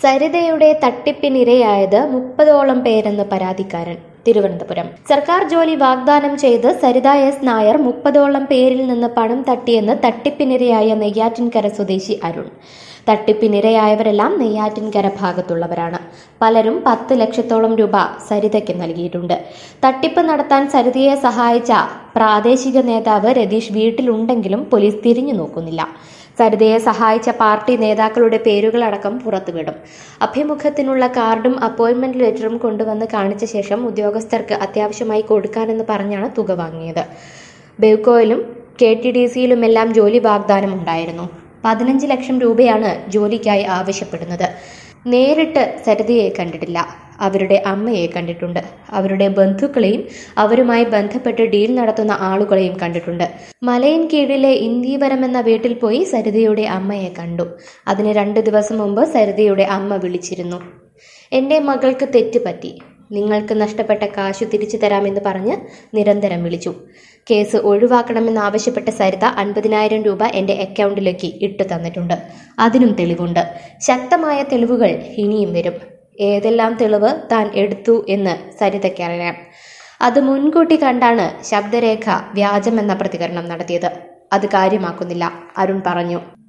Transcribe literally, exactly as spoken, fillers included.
സരിതയുടെ തട്ടിപ്പിനിരയായത് മുപ്പതോളം പേരെന്ന് പരാതിക്കാരൻ. തിരുവനന്തപുരം. സർക്കാർ ജോലി വാഗ്ദാനം ചെയ്ത് സരിത എസ് നായർ മുപ്പതോളം പേരിൽ നിന്ന് പണം തട്ടിയെന്ന് തട്ടിപ്പിനിരയായ നെയ്യാറ്റിൻകര സ്വദേശി അരുൺ. തട്ടിപ്പിനിരയായവരെല്ലാം നെയ്യാറ്റിൻകര ഭാഗത്തുള്ളവരാണ്. പലരും പത്ത് ലക്ഷത്തോളം രൂപ സരിതയ്ക്ക് നൽകിയിട്ടുണ്ട്. തട്ടിപ്പ് നടത്താൻ സരിതയെ സഹായിച്ച പ്രാദേശിക നേതാവ് രതീഷ് വീട്ടിലുണ്ടെങ്കിലും പോലീസ് തിരിഞ്ഞു നോക്കുന്നില്ല. സരിതയെ സഹായിച്ച പാർട്ടി നേതാക്കളുടെ പേരുകളടക്കം പുറത്തുവിടും. അഭിമുഖത്തിനുള്ള കാർഡും അപ്പോയിന്റ്മെന്റ് ലെറ്ററും കൊണ്ടുവന്ന് കാണിച്ച ശേഷം ഉദ്യോഗസ്ഥർക്ക് അത്യാവശ്യമായി കൊടുക്കാനെന്ന് പറഞ്ഞാണ് തുക വാങ്ങിയത്. ബെവ്കോയിലും കെ ടി ഡി സിയിലുമെല്ലാം ജോലി വാഗ്ദാനം ഉണ്ടായിരുന്നു. പതിനഞ്ച് ലക്ഷം രൂപയാണ് ജോലിക്കായി ആവശ്യപ്പെടുന്നത്. നേരിട്ട് സരിതയെ കണ്ടിട്ടില്ല. അവരുടെ അമ്മയെ കണ്ടിട്ടുണ്ട്. അവരുടെ ബന്ധുക്കളെയും അവരുമായി ബന്ധപ്പെട്ട് ഡീൽ നടത്തുന്ന ആളുകളെയും കണ്ടിട്ടുണ്ട്. മലയിൻ കീഴിലെ ഇന്ദീവരം എന്ന വീട്ടിൽ പോയി സരിതയുടെ അമ്മയെ കണ്ടു. അതിന് രണ്ടു ദിവസം മുമ്പ് സരിതയുടെ അമ്മ വിളിച്ചിരുന്നു. എന്റെ മകൾക്ക് തെറ്റുപറ്റി, നിങ്ങൾക്ക് നഷ്ടപ്പെട്ട കാശു തിരിച്ചു തരാമെന്ന് പറഞ്ഞ് നിരന്തരം വിളിച്ചു. കേസ് ഒഴിവാക്കണമെന്നാവശ്യപ്പെട്ട സരിത അൻപതിനായിരം രൂപ എന്റെ അക്കൗണ്ടിലേക്ക് ഇട്ടു തന്നിട്ടുണ്ട്. അതിനും തെളിവുണ്ട്. ശക്തമായ തെളിവുകൾ ഇനിയും വരും. ഏതെല്ലാം തെളിവ് താൻ എടുത്തു എന്ന് സരിതയ്ക്കറിയാം. അത് മുൻകൂട്ടി കണ്ടാണ് ശബ്ദരേഖ വ്യാജമെന്ന പ്രതികരണം നടത്തിയത്. അത് കാര്യമാക്കുന്നില്ല, അരുൺ പറഞ്ഞു.